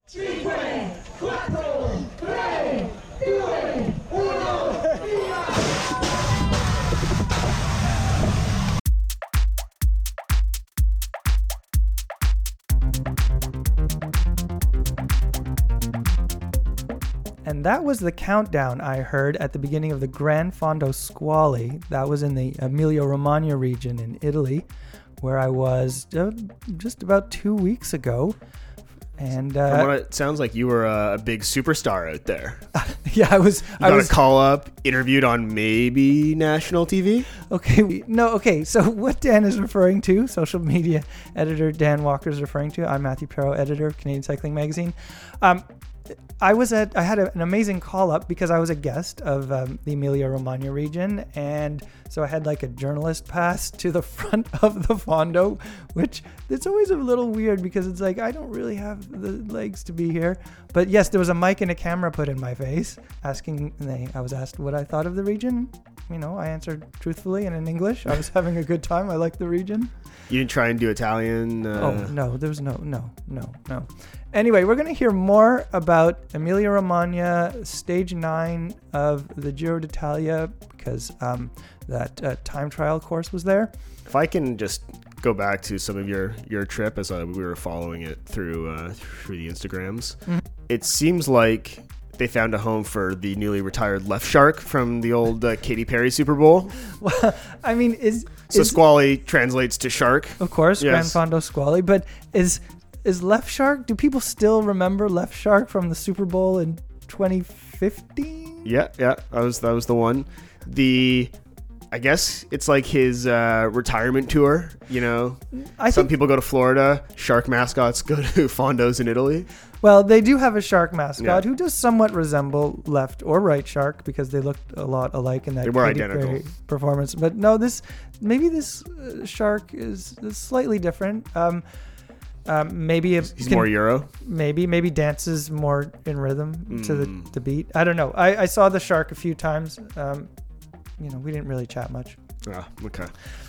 5, 4, 3, 2, 1, via! And that was the countdown I heard at the beginning of the Gran Fondo Squally. That was in the Emilia-Romagna region in Italy, where I was just about 2 weeks ago. And from what it sounds like, you were a big superstar out there. Yeah, I was. You got a call up, interviewed on maybe national TV. Okay. So what Dan is referring to, social media editor Dan Walker is referring to. I'm Matthew Perrault, editor of Canadian Cycling Magazine. I had an amazing call up because I was a guest of the Emilia-Romagna region, and so I had like a journalist pass to the front of the Fondo, which it's always a little weird because it's like I don't really have the legs to be here. But yes, there was a mic and a camera put in my face, I was asked what I thought of the region. I answered truthfully and in English. I was having a good time. I liked the region. You didn't try and do Italian? Oh, no, there was no. Anyway, we're going to hear more about Emilia-Romagna, stage 9 of the Giro d'Italia, because that time trial course was there. If I can just go back to some of your trip as we were following it through the Instagrams, It seems like they found a home for the newly retired left shark from the old Katy Perry Super Bowl. Well, I mean, Squally translates to shark. Of course, yes. Gran Fondo Squally, but is Left Shark? Do people still remember Left Shark from the Super Bowl in 2015? Yeah, that was the one. I guess it's like his retirement tour. Some people go to Florida. Shark mascots go to Fondos in Italy. Well, they do have a shark mascot who does somewhat resemble left or right shark because they looked a lot alike in that they were identical performance. But no, this shark is slightly different. Maybe he's more Euro. Maybe dances more in rhythm to the beat. I don't know. I saw the shark a few times. We didn't really chat much. Okay.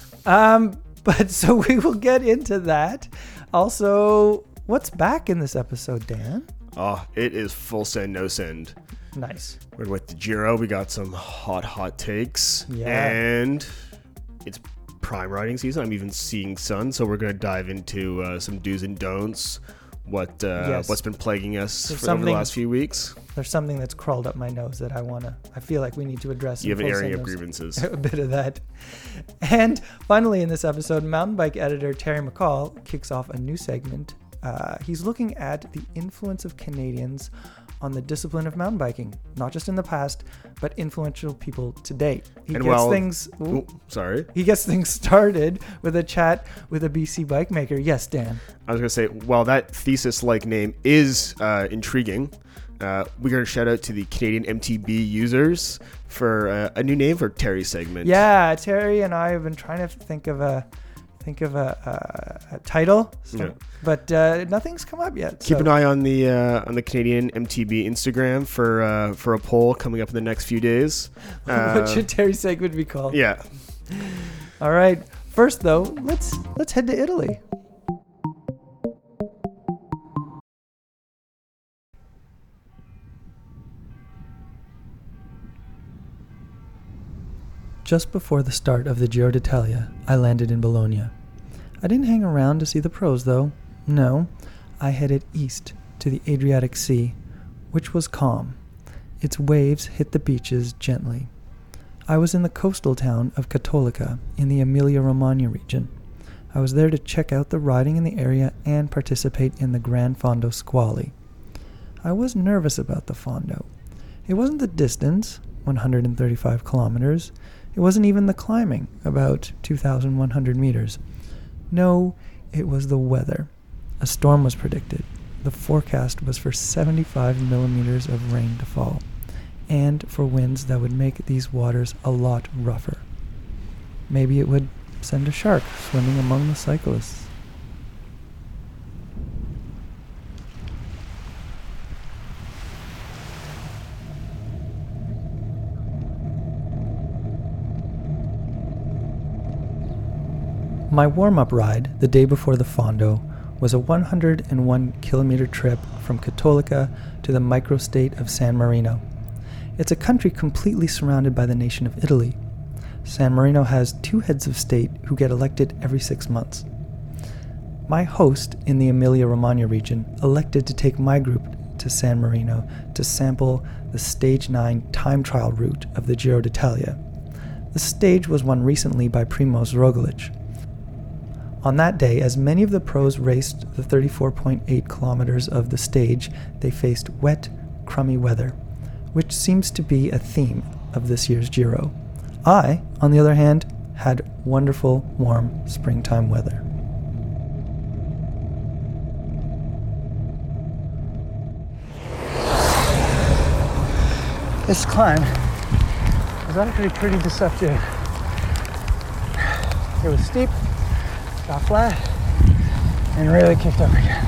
But so we will get into that. Also, what's back in this episode, Dan? Oh, it is full send, no send. Nice. We're with the Giro. We got some hot takes. Yeah. And it's prime riding season. I'm even seeing sun, so we're going to dive into some do's and don'ts. What's been plaguing us over the last few weeks. There's something that's crawled up my nose that I feel like we need to address. You have an area of grievances. A bit of that. And finally in this episode, mountain bike editor Terry McCall kicks off a new segment. He's looking at the influence of Canadians on the discipline of mountain biking, not just in the past, but influential people today. He gets things started with a chat with a BC bike maker. Yes, Dan. I was going to say, while that thesis-like name is intriguing, we're going to shout out to the Canadian MTB users for a new name for Terry's segment. Yeah, Terry and I have been trying to think of a title, but nothing's come up yet. Keep an eye on the Canadian MTB Instagram for a poll coming up in the next few days. What should Terry's segment be called? Yeah. All right. First, though, let's head to Italy. Just before the start of the Giro d'Italia, I landed in Bologna. I didn't hang around to see the pros, though. No, I headed east to the Adriatic Sea, which was calm. Its waves hit the beaches gently. I was in the coastal town of Cattolica in the Emilia-Romagna region. I was there to check out the riding in the area and participate in the Gran Fondo Squally. I was nervous about the Fondo. It wasn't the distance, 135 kilometers. It wasn't even the climbing, about 2,100 meters. No, it was the weather. A storm was predicted. The forecast was for 75 millimeters of rain to fall, and for winds that would make these waters a lot rougher. Maybe it would send a shark swimming among the cyclists. My warm-up ride the day before the Fondo was a 101-kilometer trip from Cattolica to the microstate of San Marino. It's a country completely surrounded by the nation of Italy. San Marino has 2 heads of state who get elected every 6 months. My host in the Emilia-Romagna region elected to take my group to San Marino to sample the Stage 9 time trial route of the Giro d'Italia. The stage was won recently by Primož Roglič. On that day, as many of the pros raced the 34.8 kilometers of the stage, they faced wet, crummy weather, which seems to be a theme of this year's Giro. I, on the other hand, had wonderful, warm springtime weather. This climb was actually pretty deceptive. It was steep, got flat, and really kicked up again.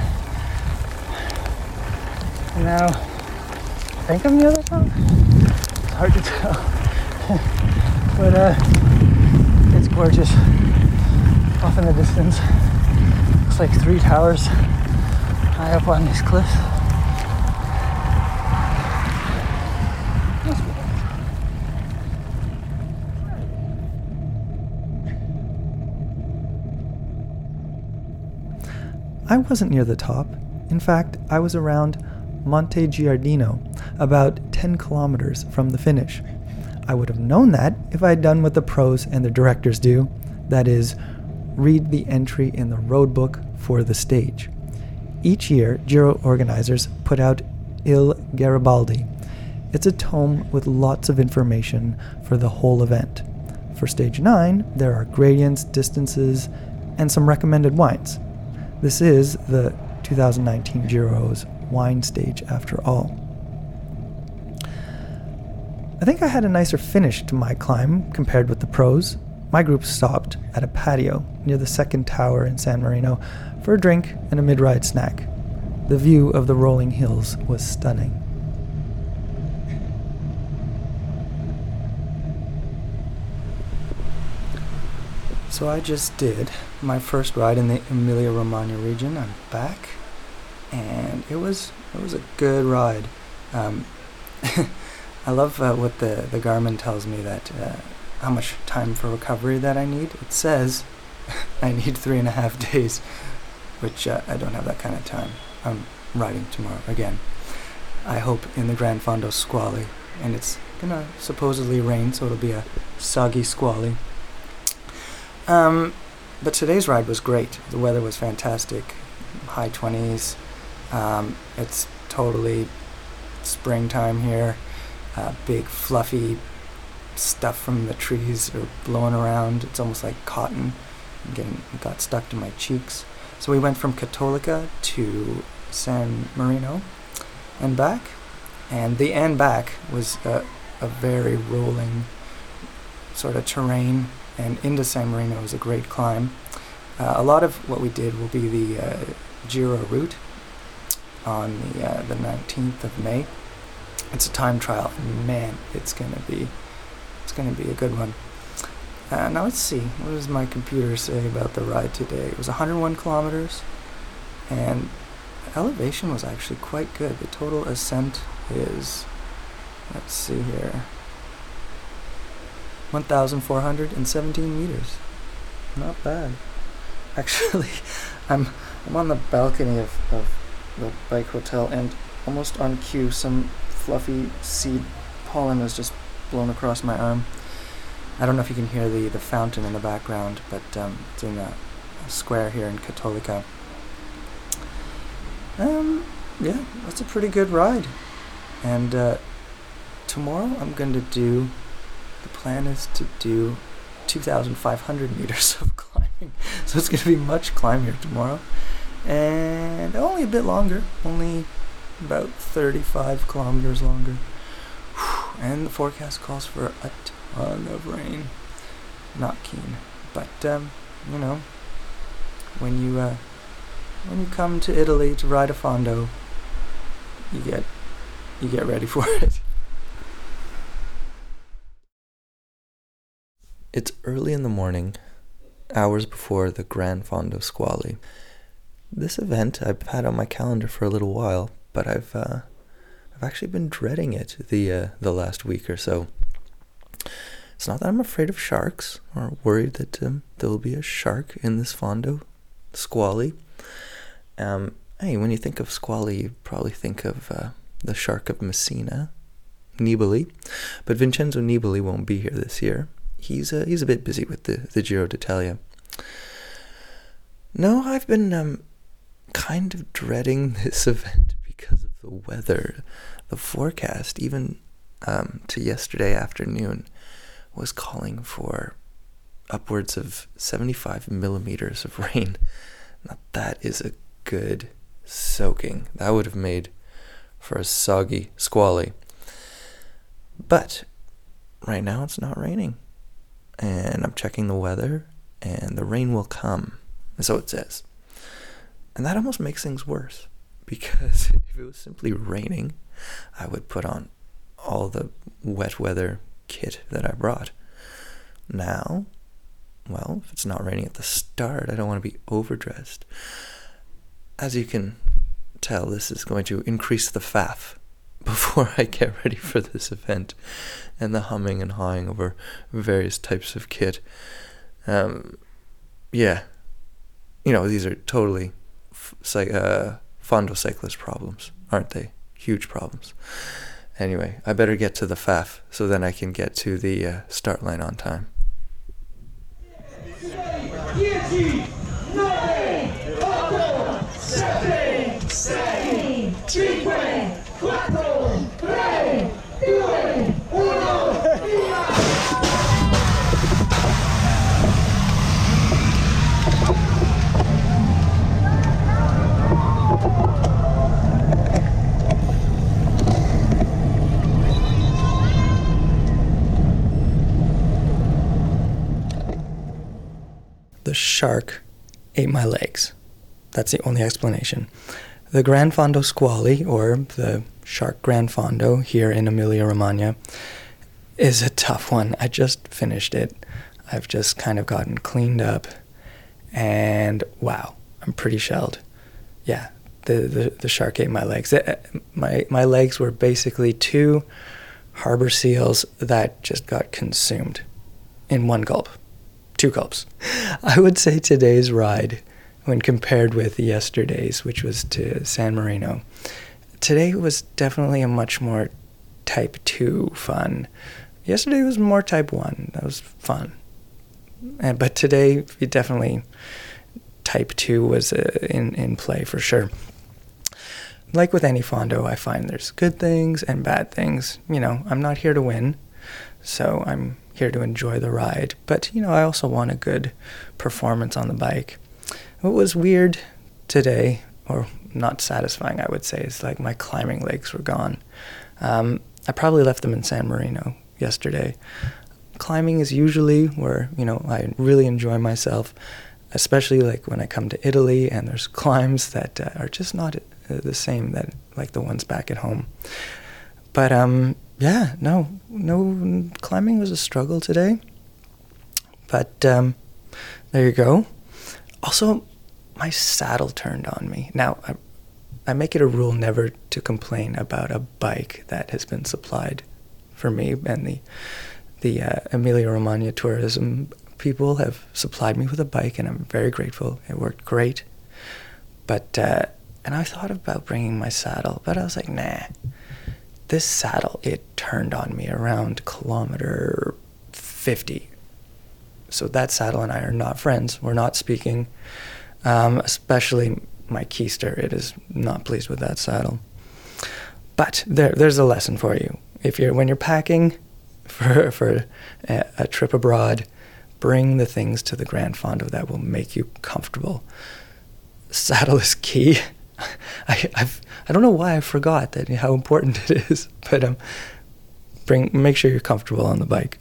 And now, I think I'm the other side. It's hard to tell. But it's gorgeous. Off in the distance. Looks like 3 towers high up on these cliffs. I wasn't near the top. In fact, I was around Monte Giardino, about 10 kilometers from the finish. I would have known that if I had done what the pros and the directors do, that is, read the entry in the road book for the stage. Each year, Giro organizers put out Il Garibaldi. It's a tome with lots of information for the whole event. For Stage 9, there are gradients, distances, and some recommended wines. This is the 2019 Giro's wine stage after all. I think I had a nicer finish to my climb compared with the pros. My group stopped at a patio near the second tower in San Marino for a drink and a mid-ride snack. The view of the rolling hills was stunning. So I just did my first ride in the Emilia-Romagna region. I'm back, and it was a good ride. I love what the Garmin tells me that how much time for recovery that I need. It says I need 3.5 days, which I don't have that kind of time. I'm riding tomorrow again. I hope in the Gran Fondo Squally, and it's gonna supposedly rain, so it'll be a soggy squally. But today's ride was great. The weather was fantastic. High 20s. It's totally springtime here. Big fluffy stuff from the trees are blowing around. It's almost like cotton. It got stuck to my cheeks. So we went from Cattolica to San Marino and back. And the and back was a very rolling sort of terrain. And into San Marino was a great climb. A lot of what we did will be the Giro route on the 19th of May. It's a time trial, and man, it's gonna be a good one. Now let's see, what does my computer say about the ride today? It was 101 kilometers, and the elevation was actually quite good. The total ascent is, let's see here, 1,417 meters. Not bad. Actually, I'm on the balcony of the bike hotel, and almost on cue, some fluffy seed pollen was just blown across my arm. I don't know if you can hear the fountain in the background, but it's in a square here in Cattolica. Yeah, that's a pretty good ride. And tomorrow I'm going to do, the plan is to do 2,500 meters of climbing. So it's going to be much climb here tomorrow. And only a bit longer, only about 35 kilometers longer. And the forecast calls for a ton of rain. Not keen, but you know, when you come to Italy to ride a fondo, you get ready for it. It's early in the morning, hours before the Gran Fondo Squally. This event I've had on my calendar for a little while, but I've actually been dreading it the last week or so. It's not that I'm afraid of sharks or worried that there will be a shark in this fondo, Squally. Hey, when you think of Squally, you probably think of the shark of Messina, Nibali. But Vincenzo Nibali won't be here this year. He's a bit busy with the Giro d'Italia. No, I've been kind of dreading this event because of the weather. The forecast, even to yesterday afternoon, was calling for upwards of 75 millimeters of rain. Now that is a good soaking. That would have made for a soggy Squally. But right now it's not raining. And I'm checking the weather, and the rain will come. And so it says. And that almost makes things worse, because if it was simply raining, I would put on all the wet weather kit that I brought. Now, well, if it's not raining at the start, I don't want to be overdressed. As you can tell, this is going to increase the faff before I get ready for this event, and the humming and hawing over various types of kit. Yeah, these are totally Fondo cyclist problems, aren't they? Huge problems. Anyway, I better get to the faff so then I can get to the start line on time. 10, 9, 8, 7, 6, 5, 4, 3, 2, 1, via! The shark ate my legs. That's the only explanation. The Gran Fondo Squally, or the Shark Gran Fondo here in Emilia-Romagna, is a tough one. I just finished it. I've just kind of gotten cleaned up, and wow, I'm pretty shelled. Yeah, the shark ate my legs. My legs were basically 2 harbor seals that just got consumed in one gulp. 2 gulps. I would say today's ride, when compared with yesterday's, which was to San Marino, today was definitely a much more type 2 fun. Yesterday was more type 1. That was fun. But today, definitely type 2 was in play for sure. Like with any Fondo, I find there's good things and bad things. I'm not here to win, so I'm here to enjoy the ride. But, I also want a good performance on the bike. What was weird today, or not satisfying, I would say, is like my climbing legs were gone. I probably left them in San Marino yesterday. Climbing is usually where, I really enjoy myself, especially like when I come to Italy and there's climbs that are just not the same that like the ones back at home. But, yeah, no, climbing was a struggle today. But there you go. Also, my saddle turned on me. Now, I make it a rule never to complain about a bike that has been supplied for me, and the Emilia-Romagna tourism people have supplied me with a bike, and I'm very grateful. It worked great. But, and I thought about bringing my saddle, but I was like, nah. This saddle, it turned on me around kilometer 50. So that saddle and I are not friends. We're not speaking, especially my keister. It is not pleased with that saddle. But there's a lesson for you. When you're packing for a trip abroad, bring the things to the Gran Fondo that will make you comfortable. Saddle is key. I don't know why I forgot how important it is, but make sure you're comfortable on the bike.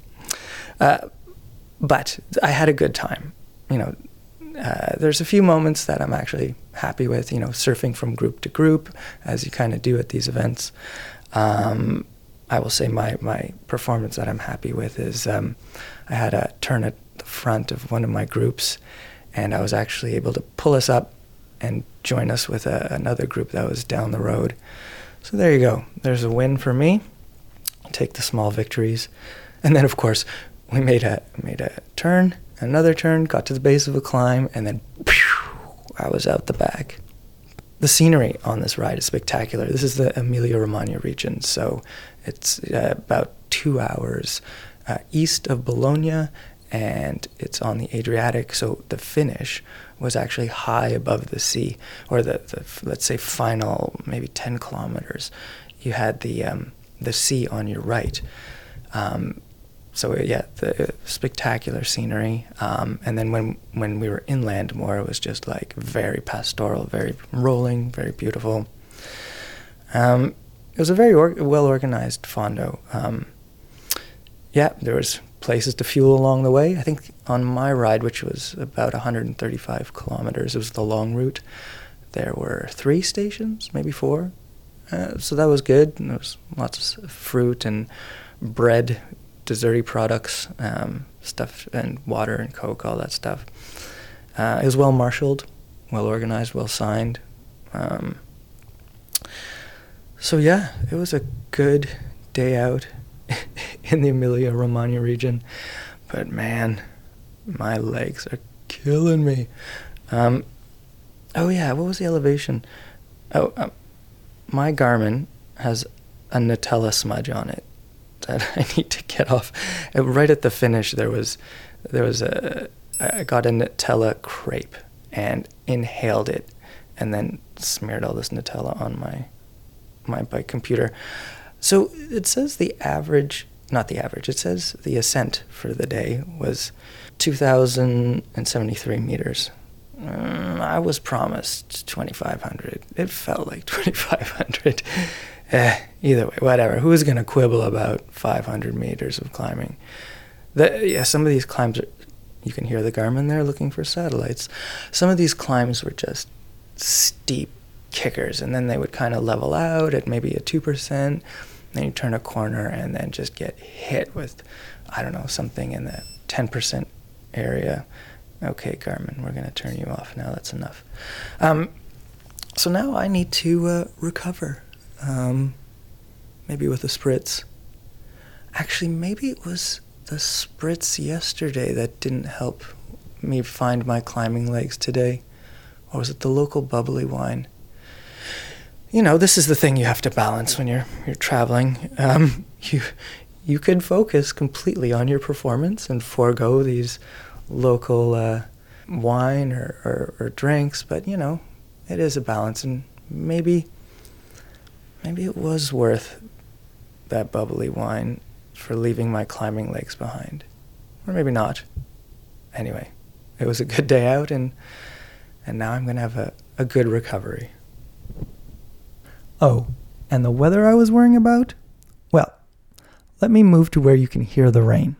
But I had a good time. There's a few moments that I'm actually happy with. Surfing from group to group, as you kind of do at these events. I will say my performance that I'm happy with is I had a turn at the front of one of my groups, and I was actually able to pull us up and join us with another group that was down the road. So there you go. There's a win for me. Take the small victories. And then, of course, we made a turn, another turn, got to the base of a climb, and then I was out the back. The scenery on this ride is spectacular. This is the Emilia-Romagna region, so it's about 2 hours east of Bologna, and it's on the Adriatic, so the finish was actually high above the sea, or the let's say final maybe 10 kilometers. You had the sea on your right. So yeah, the spectacular scenery. And then when we were inland more, it was just like very pastoral, very rolling, very beautiful. It was a very well-organized fondo. Yeah, there was places to fuel along the way. I think on my ride, which was about 135 kilometers, it was the long route, there were 3 stations, maybe 4. So that was good. And there was lots of fruit and bread, desserty products, stuff, and water and Coke, all that stuff. It was well marshaled, well organized, well signed. So yeah, it was a good day out in the Emilia-Romagna region. But man, my legs are killing me. Oh yeah, what was the elevation? My Garmin has a Nutella smudge on it that I need to get off. Right at the finish, I got a Nutella crepe and inhaled it, and then smeared all this Nutella on my bike computer. So it says it says the ascent for the day was 2,073 meters. I was promised 2,500. It felt like 2,500. Either way, whatever. Who's going to quibble about 500 meters of climbing? Some of these climbs you can hear the Garmin there looking for satellites. Some of these climbs were just steep kickers, and then they would kind of level out at maybe a 2%. Then you turn a corner and then just get hit with, I don't know, something in the 10% area. Okay, Garmin, we're going to turn you off now. That's enough. So now I need to recover. Maybe with a spritz. Actually, maybe it was the spritz yesterday that didn't help me find my climbing legs today. Or was it the local bubbly wine? You know, this is the thing you have to balance when you're traveling. You could focus completely on your performance and forego these local wine or drinks, but you know, it is a balance, and maybe it was worth that bubbly wine for leaving my climbing legs behind, or maybe not. Anyway, it was a good day out, and now I'm gonna have a good recovery. Oh, and the weather I was worrying about? Well, let me move to where you can hear the rain.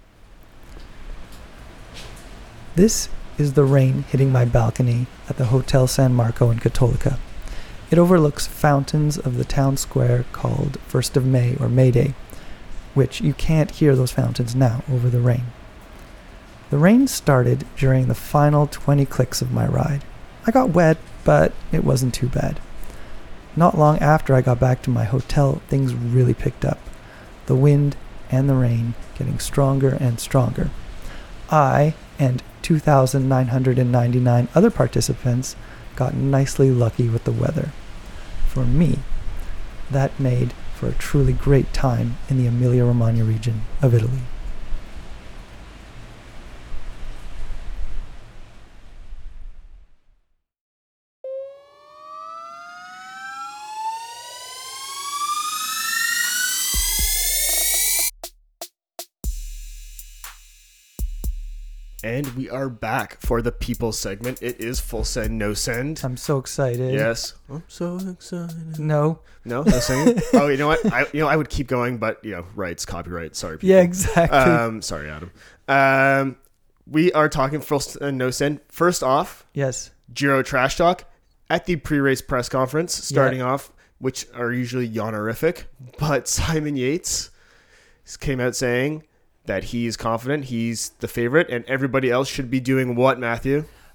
This is the rain hitting my balcony at the Hotel San Marco in Cattolica. It overlooks fountains of the town square called 1st of May or May Day, which you can't hear those fountains now over the rain. The rain started during the final 20 clicks of my ride. I got wet, but it wasn't too bad. Not long after I got back to my hotel, things really picked up. The wind and the rain getting stronger and stronger. I and 2,999 other participants got nicely lucky with the weather. For me, that made for a truly great time in the Emilia-Romagna region of Italy. And we are back for the people segment. It is full send, no send. I'm so excited. Yes. I'm so excited. No, singing. Oh, you know what? I would keep going, but rights, copyright. Sorry, people. Yeah, exactly. Sorry, Adam. We are talking full send, no send. First off, yes. Giro Trash Talk at the pre-race press conference, starting off, which are usually honorific, but Simon Yates came out saying that he's confident, he's the favorite, and everybody else should be doing what, Matthew?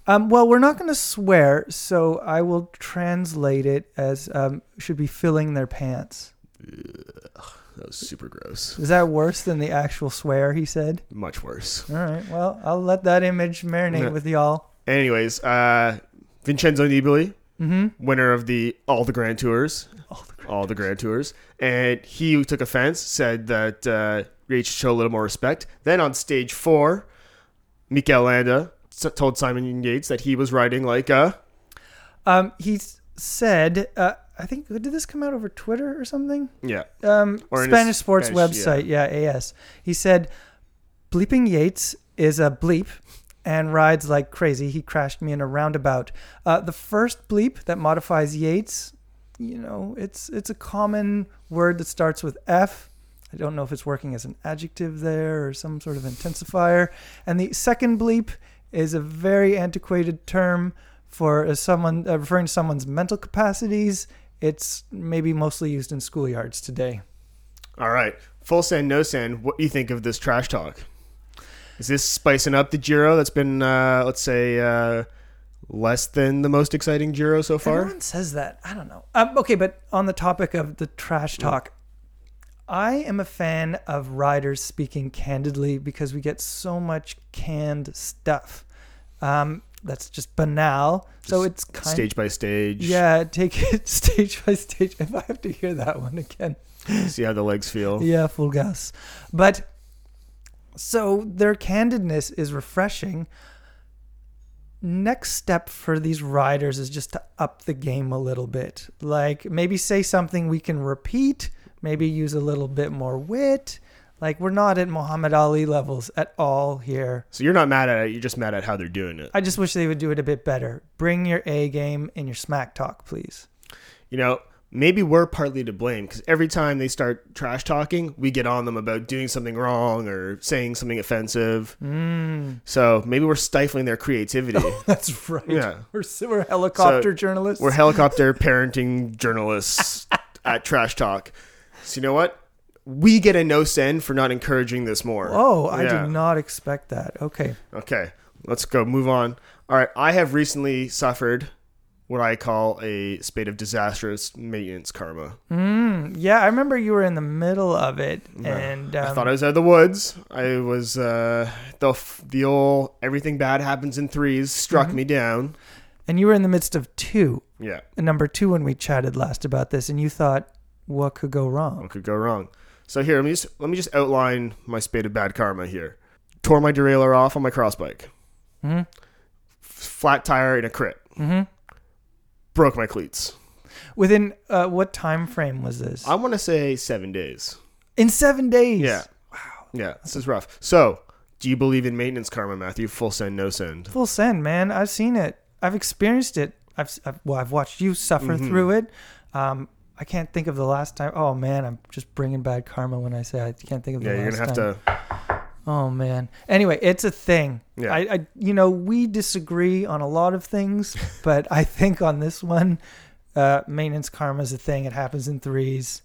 Well, we're not going to swear, so I will translate it as should be filling their pants. That was super gross. Is that worse than the actual swear he said? Much worse. All right. Well, I'll let that image marinate with y'all. Anyways, Vincenzo Nibali, winner of all the Grand Tours. All the Grand Tours. And he took offense, said that Yates should show a little more respect. Then on stage 4, Mikel Landa told Simon Yates that he was riding like a... He said, I think, did this come out over Twitter or something? Yeah. Or Spanish sports website. Yeah, AS. He said, bleeping Yates is a bleep and rides like crazy. He crashed me in a roundabout. The first bleep that modifies Yates, it's a common word that starts with F. I don't know if it's working as an adjective there or some sort of intensifier. And the second bleep is a very antiquated term for someone referring to someone's mental capacities. It's maybe mostly used in schoolyards today. All right. Full send, no send. What do you think of this trash talk? Is this spicing up the Giro that's been, let's say, less than the most exciting Giro so far? Everyone says that. I don't know. Okay, but on the topic of the trash talk, I am a fan of riders speaking candidly because we get so much canned stuff. That's just banal. So it's kind stage by stage. Yeah, take it stage by stage. If I have to hear that one again. See how the legs feel. Yeah, full gas. But so their candidness is refreshing. Next step for these riders is just to up the game a little bit. Like maybe say something we can repeat, maybe use a little bit more wit. Like, we're not at Muhammad Ali levels at all here. So you're not mad at it. You're just mad at how they're doing it. I just wish they would do it a bit better. Bring your A game and your smack talk, please. Maybe we're partly to blame because every time they start trash talking, we get on them about doing something wrong or saying something offensive. So maybe we're stifling their creativity. Oh, that's right. Yeah. We're helicopter journalists. We're helicopter parenting journalists at Trash Talk. So you know what? We get a no send for not encouraging this more. Oh, I did not expect that. Okay. Let's go. Move on. All right. I have recently suffered what I call a spate of disastrous maintenance karma. Yeah, I remember you were in the middle of it. And I thought I was out of the woods. I was, the old everything bad happens in threes struck me down. And you were in the midst of 2. Yeah. Number 2 when we chatted last about this. And you thought, what could go wrong? What could go wrong? So here, let me just outline my spate of bad karma here. Tore my derailleur off on my cross bike. Flat tire in a crit. Broke my cleats. Within what time frame was this? I want to say 7 days. In 7 days? Yeah. Wow. Yeah, this is rough. So, do you believe in maintenance karma, Matthew? Full send, no send? Full send, man. I've seen it. I've experienced it. I've watched you suffer through it. I can't think of the last time. Oh, man, I'm just bringing bad karma when I say I can't think of the last time. Yeah, you're going to have to... Oh, man. Anyway, it's a thing. Yeah. We disagree on a lot of things, but I think on this one, maintenance karma is a thing. It happens in threes.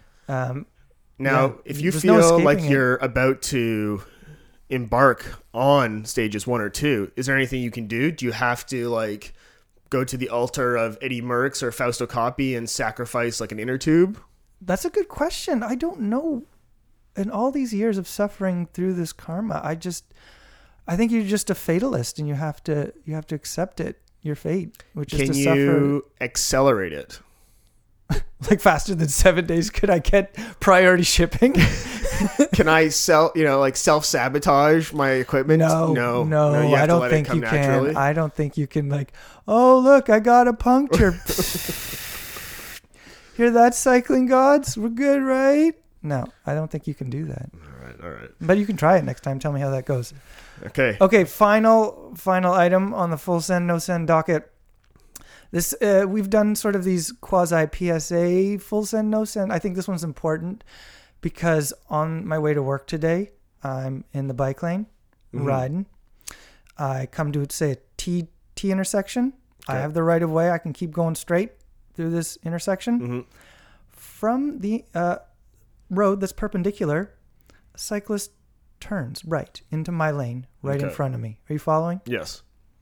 If you feel like you're about to embark on stages 1 or 2, is there anything you can do? Do you have to, go to the altar of Eddie Merckx or Fausto Coppi and sacrifice an inner tube? That's a good question. I don't know. In all these years of suffering through this karma, I think you're just a fatalist and you have to accept it, your fate, which is to suffer. Can you accelerate it? Faster than 7 days? Could I get priority shipping? Can I self-sabotage my equipment? No. I don't think you can. I don't think you can oh, look, I got a puncture. Hear that, cycling gods? We're good, right? No, I don't think you can do that. All right. But you can try it next time. Tell me how that goes. Okay, final item on the full send, no send docket. This we've done sort of these quasi PSA full send, no send. I think this one's important because on my way to work today, I'm in the bike lane riding. I come to say a T intersection. Okay. I have the right of way. I can keep going straight through this intersection. From the road that's perpendicular, a cyclist turns right into my lane, in front of me. Are you following? Yes.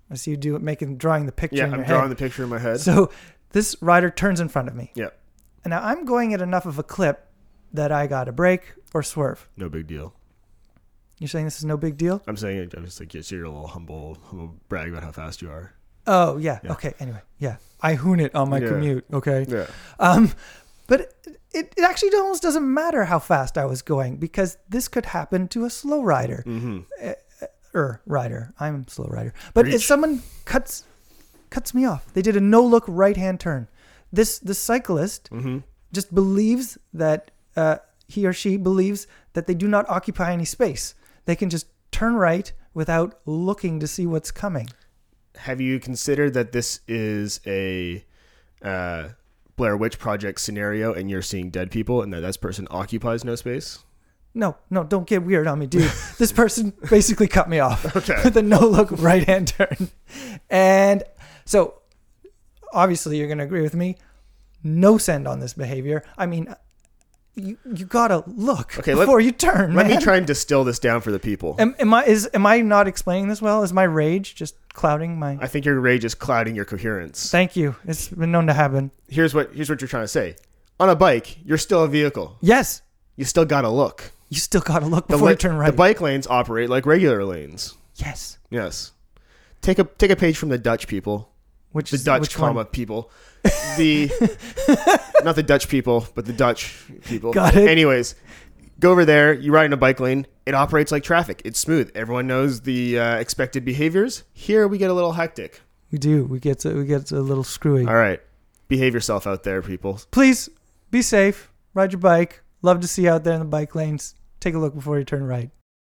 I see you drawing the picture Yeah, in your I'm head. drawing the picture in my head. So this rider turns in front of me. Yeah. And now I'm going at enough of a clip that I got to brake or swerve. No big deal. You're saying this is no big deal? I'm saying, I'm just like, yes, you're a little humble brag about how fast you are. Oh, yeah. Yeah. Okay. Anyway, yeah. I hoon it on my commute. Okay. Yeah. But it actually almost doesn't matter how fast I was going because this could happen to a slow rider. Mm-hmm. Rider. I'm a slow rider. But if Preach. someone cuts me off, they did a no-look right-hand turn. The cyclist Mm-hmm. just believes that he or she believes that they do not occupy any space. They can just turn right without looking to see what's coming. Have you considered that this is a Blair Witch Project scenario and you're seeing dead people and that this person occupies no space? No, don't get weird on me, dude. This person basically cut me off Okay. with a no-look right-hand turn. And so, obviously, you're going to agree with me. No send on this behavior. I mean, you got to look before you turn, Let man. me try and distill this down for the people. Am I not explaining this well? Is my rage just clouding my... I think your rage is clouding your coherence. Thank you. It's been known to happen. Here's what you're trying to say. On a bike, you're still a vehicle. Yes. You still got to look. You still got to look before you turn right. The bike lanes operate like regular lanes. Yes. Yes. Take a page from the Dutch people. Which The Dutch, one? people. The not the Dutch people, but the Dutch people. Got it. Anyways, go over there. You ride in a bike lane. It operates like traffic. It's smooth. Everyone knows the expected behaviors. Here we get a little hectic. We do. We get a little screwy. All right, behave yourself out there, people. Please be safe. Ride your bike. Love to see you out there in the bike lanes. Take a look before you turn right.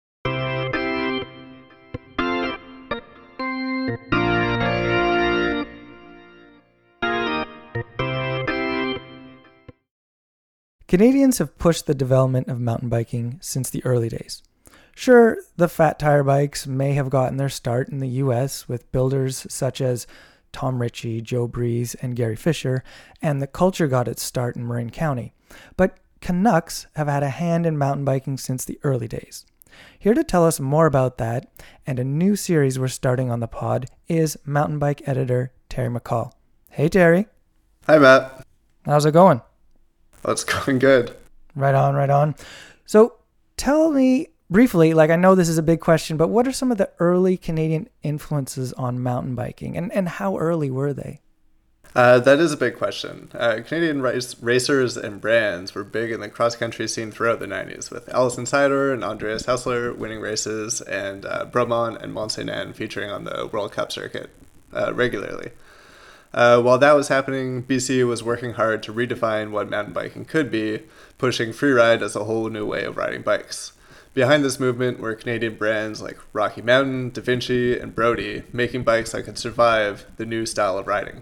Canadians have pushed the development of mountain biking since the early days. Sure, the fat tire bikes may have gotten their start in the US with builders such as Tom Ritchie, Joe Breeze, and Gary Fisher, and the culture got its start in Marin County. But Canucks have had a hand in mountain biking since the early days. Here to tell us more about that and a new series we're starting on the pod is mountain bike editor Terry McCall. Hey Terry. Hi, Matt. How's it going? Oh, it's going good. Right on. So tell me briefly, like I know this is a big question, but what are some of the early Canadian influences on mountain biking and how early were they? That is a big question. Canadian racers and brands were big in the cross-country scene throughout the 90s, with Alison Sider and Andreas Hessler winning races, and Bromont and Mont Saint Anne featuring on the World Cup circuit regularly. While that was happening, BC was working hard to redefine what mountain biking could be, pushing freeride as a whole new way of riding bikes. Behind this movement were Canadian brands like Rocky Mountain, Da Vinci, and Brody, making bikes that could survive the new style of riding.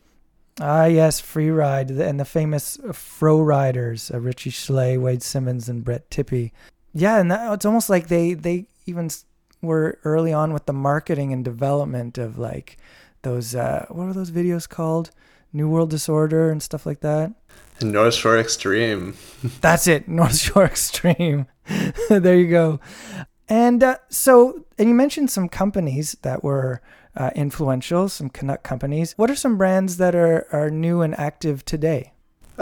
Ah, yes, freeride and the famous Fro riders, Richie Schley, Wade Simmons, and Brett Tippie. Yeah, and it's almost like they even were early on with the marketing and development of like those, what were those videos called? New World Disorder and stuff like that. North Shore Extreme. That's it, North Shore Extreme. There you go. And and you mentioned some companies that were influential, some Canuck companies. What are some brands that are new and active today?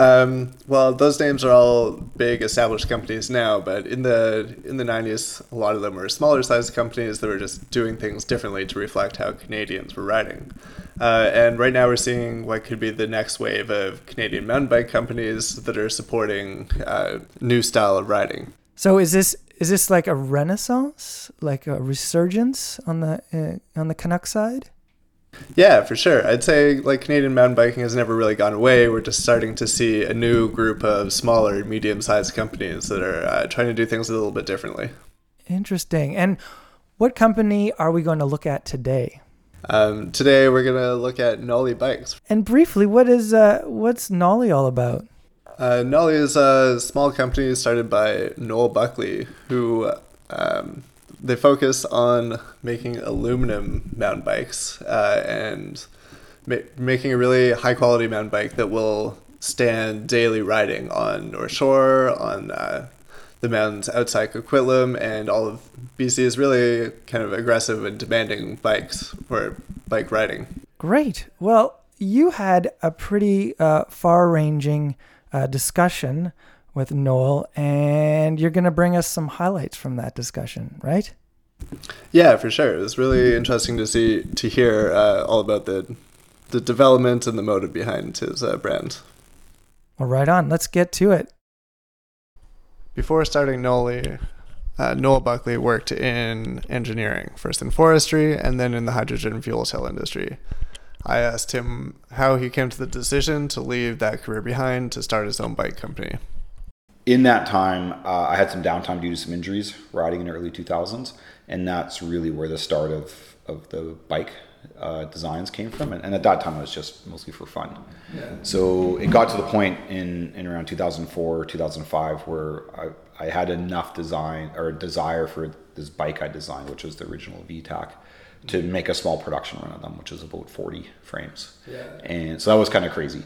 Well, those names are all big established companies now, but in the 90s, a lot of them were smaller sized companies that were just doing things differently to reflect how Canadians were riding. And right now we're seeing what could be the next wave of Canadian mountain bike companies that are supporting new style of riding. So is this like a renaissance, like a resurgence on the Canuck side? Yeah, for sure. I'd say like Canadian mountain biking has never really gone away. We're just starting to see a new group of smaller, medium-sized companies that are trying to do things a little bit differently. Interesting. And what company are we going to look at today? Today we're going to look at Nolly Bikes. And briefly, what's Nolly all about? Nolly is a small company started by Noel Buckley, who they focus on making aluminum mountain bikes and making a really high-quality mountain bike that will stand daily riding on North Shore, on the mountains outside Coquitlam, and all of BC is really kind of aggressive and demanding bikes or bike riding. Great. Well, you had a pretty far-ranging discussion with Noel, and you're going to bring us some highlights from that discussion, right? Yeah, for sure. It was really interesting to hear all about the development and the motive behind his brand. Well, right on. Let's get to it. Before starting Noli, Noel Buckley worked in engineering, first in forestry and then in the hydrogen fuel cell industry. I asked him how he came to the decision to leave that career behind to start his own bike company. In that time, I had some downtime due to some injuries riding in the early 2000s, and that's really where the start of the bike designs came from. And at that time, it was just mostly for fun. Yeah. So it got to the point in around 2004, 2005, where I had enough desire for this bike I designed, which was the original VTAC, to make a small production run of them, which is about 40 frames. Yeah. And so that was kind of crazy.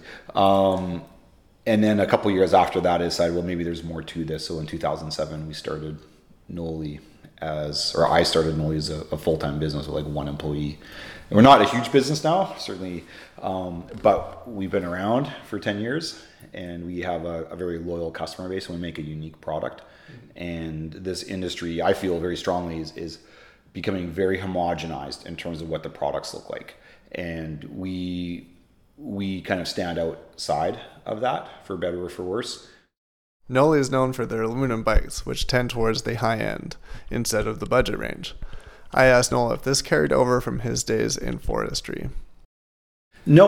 And then a couple years after that, I decided, well, maybe there's more to this. So in 2007, we started Noli I started Noli as a full-time business with like one employee. And we're not a huge business now, certainly, but we've been around for 10 years, and we have a very loyal customer base, and we make a unique product. And this industry, I feel very strongly, is becoming very homogenized in terms of what the products look like. And we kind of stand outside of that, for better or for worse. Noli is known for their aluminum bikes, which tend towards the high end instead of the budget range. I asked Noel if this carried over from his days in forestry. No,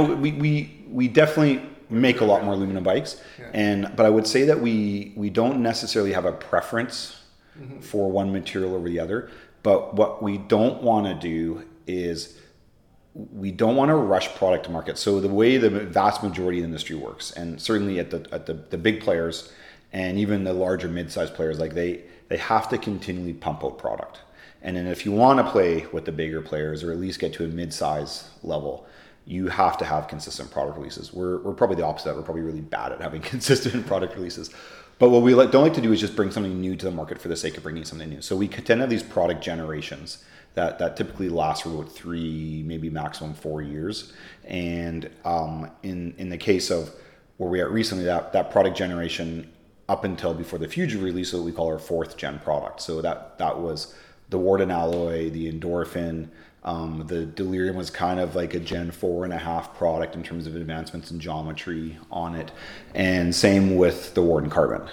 we definitely make a lot more aluminum bikes, but I would say that we don't necessarily have a preference for one material over the other. But what we don't want to do is we don't want to rush product to market. So the way the vast majority of the industry works, and certainly at the big players and even the larger mid-sized players, like they have to continually pump out product. And then if you want to play with the bigger players, or at least get to a mid-size level, you have to have consistent product releases. We're probably the opposite. We're probably really bad at having consistent product releases. But what we don't like to do is just bring something new to the market for the sake of bringing something new. So we tend to have these product generations that typically last for about 3, maybe maximum 4 years. And in the case of where we're at recently, that product generation up until before the Fusion release, so what we call our 4th gen product. So that was the Warden alloy, the Endorphin. The Delirium was kind of like a Gen 4.5 product in terms of advancements in geometry on it. And same with the Warden Carbon.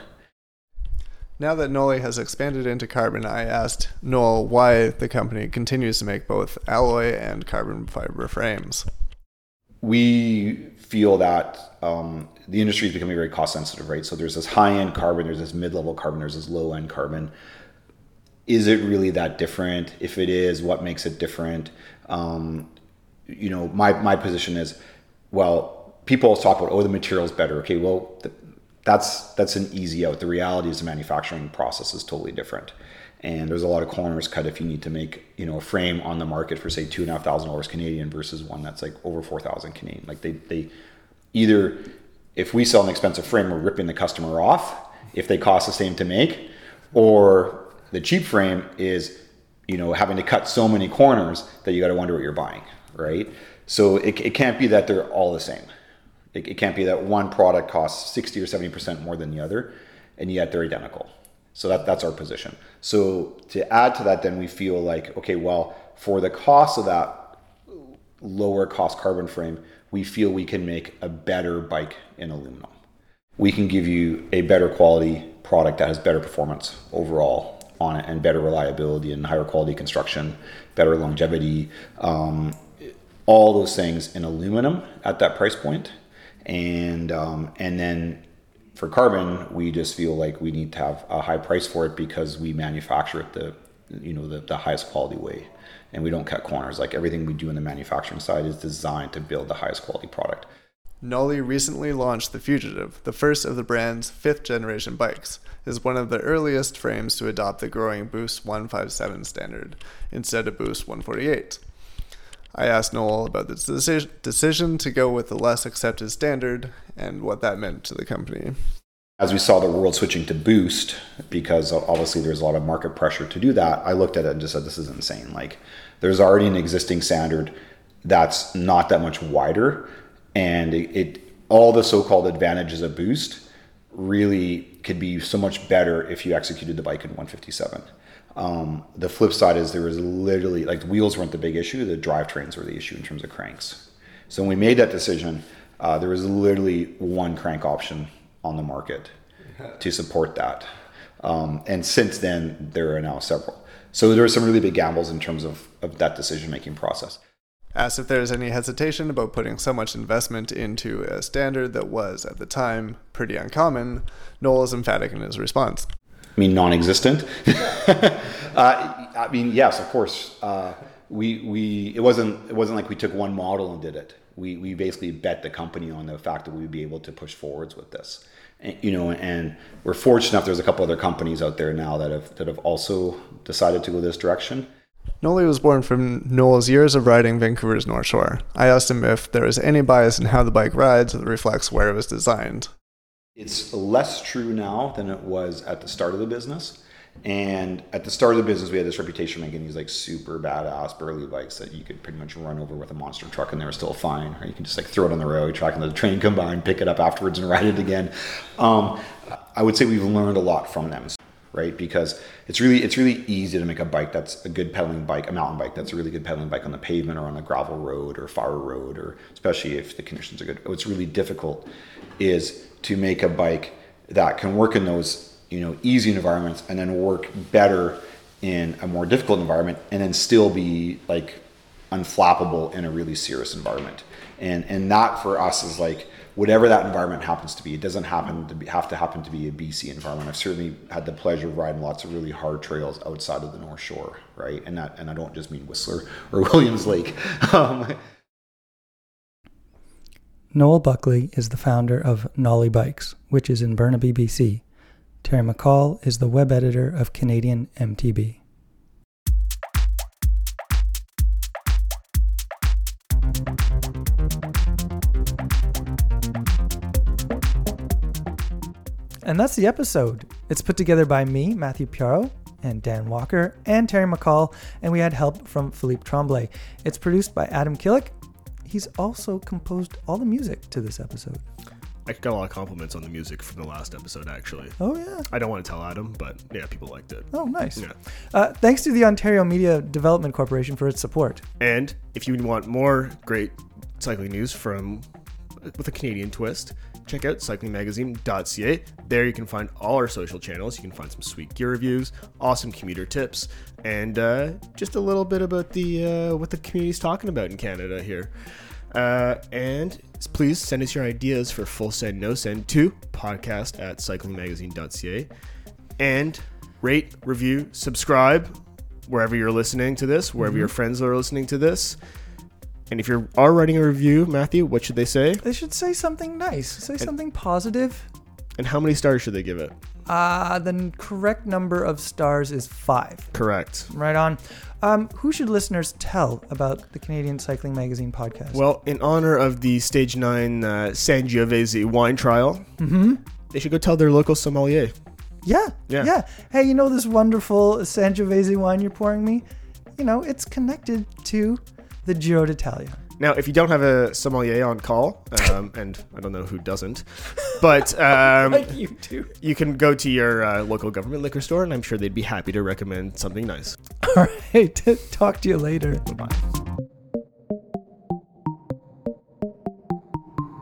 Now that Noli has expanded into carbon, I asked Noel why the company continues to make both alloy and carbon fiber frames. We feel that the industry is becoming very cost sensitive, right? So there's this high-end carbon, there's this mid-level carbon, there's this low-end carbon. Is it really that different? If it is, what makes it different? My position is, well, people always talk about, the material's better. Okay, well, that's an easy out. The reality is the manufacturing process is totally different. And there's a lot of corners cut if you need to make, a frame on the market for say $2,500 Canadian versus one that's like over 4,000 Canadian. Like they either, if we sell an expensive frame, we're ripping the customer off if they cost the same to make, or the cheap frame is, having to cut so many corners that you got to wonder what you're buying, right? So it can't be that they're all the same. It can't be that one product costs 60 or 70% more than the other, and yet they're identical. So that's our position. So to add to that, then we feel like, okay, well, for the cost of that lower cost carbon frame, we feel we can make a better bike in aluminum. We can give you a better quality product that has better performance overall on it, and better reliability and higher quality construction, better longevity, all those things in aluminum at that price point. And then for carbon, we just feel like we need to have a high price for it because we manufacture it the highest quality way, and we don't cut corners. Like everything we do in the manufacturing side is designed to build the highest quality product. Noli recently launched the Fugitive, the first of the brand's 5th generation bikes. It is one of the earliest frames to adopt the growing Boost 157 standard instead of Boost 148. I asked Noel about the decision to go with the less accepted standard and what that meant to the company. As we saw the world switching to Boost, because obviously there's a lot of market pressure to do that, I looked at it and just said, this is insane. Like, there's already an existing standard that's not that much wider, and all the so-called advantages of Boost really could be so much better if you executed the bike in 157. The flip side is there was literally, like, the wheels weren't the big issue, the drivetrains were the issue in terms of cranks. So when we made that decision, there was literally one crank option on the market to support that. And since then, there are now several. So there were some really big gambles in terms of that decision-making process. Asked if there's any hesitation about putting so much investment into a standard that was, at the time, pretty uncommon, Noel is emphatic in his response. I mean, non-existent. I mean, yes, of course. It wasn't like we took one model and did it. We basically bet the company on the fact that we'd be able to push forwards with this. And we're fortunate enough there's a couple other companies out there now that have also decided to go this direction. Noli was born from Noel's years of riding Vancouver's North Shore. I asked him if there was any bias in how the bike rides that reflects where it was designed. It's less true now than it was at the start of the business. And at the start of the business, we had this reputation of making these like super badass burly bikes that you could pretty much run over with a monster truck and they were still fine. Or you can just like throw it on the railway track and the train come by and pick it up afterwards and ride it again. I would say we've learned a lot from them, right? Because it's really easy to make a bike that's a good pedaling bike, a mountain bike that's a really good pedaling bike on the pavement or on a gravel road or fire road, or especially if the conditions are good. What's really difficult is to make a bike that can work in those easy environments and then work better in a more difficult environment and then still be like unflappable in a really serious environment. And that for us is like, whatever that environment happens to be, it doesn't have to happen to be a BC environment. I've certainly had the pleasure of riding lots of really hard trails outside of the North Shore, right? And I don't just mean Whistler or Williams Lake. Noel Buckley is the founder of Nolly Bikes, which is in Burnaby, BC. Terry McCall is the web editor of Canadian MTB. And that's the episode. It's put together by me, Matthew Piaro, and Dan Walker, and Terry McCall, and we had help from Philippe Tremblay. It's produced by Adam Killick. He's also composed all the music to this episode. I got a lot of compliments on the music from the last episode, actually. Oh, yeah. I don't want to tell Adam, but yeah, people liked it. Oh, nice. Yeah. Thanks to the Ontario Media Development Corporation for its support. And if you want more great cycling news with a Canadian twist, check out cyclingmagazine.ca. There you can find all our social channels. You can find some sweet gear reviews, awesome commuter tips, and just a little bit about what the community's talking about in Canada here. And please send us your ideas for full send, no send to podcast@cyclingmagazine.ca, and rate, review, subscribe wherever you're listening to this, wherever your friends are listening to this. And if you are writing a review, Matthew, what should they say? They should say something nice. Something positive. And how many stars should they give it? The correct number of stars is 5. Correct. Right on. Who should listeners tell about the Canadian Cycling Magazine podcast? Well, in honor of the Stage 9 Sangiovese wine trial, they should go tell their local sommelier. Yeah. Hey, this wonderful Sangiovese wine you're pouring me? It's connected to the Giro d'Italia. Now, if you don't have a sommelier on call, and I don't know who doesn't, but like you do, you can go to your local government liquor store, and I'm sure they'd be happy to recommend something nice. All right. Talk to you later. Bye-bye.